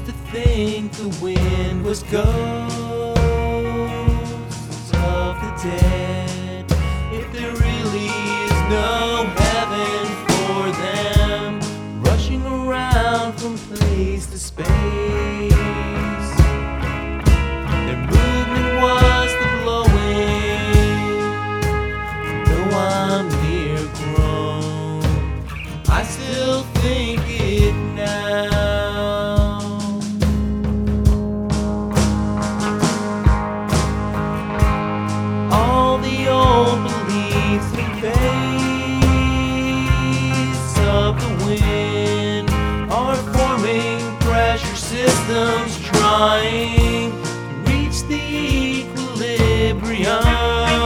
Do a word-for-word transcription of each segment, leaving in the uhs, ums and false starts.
used to think the wind was ghosts of the dead. If there really is no heaven for them, rushing around from place to space, their movement was the blowing. Though I'm near grown, I still think it now. All the old beliefs in face of the wind are forming pressure systems trying to reach the equilibrium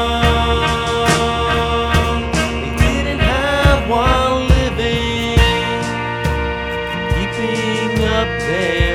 they didn't have while living, keeping up their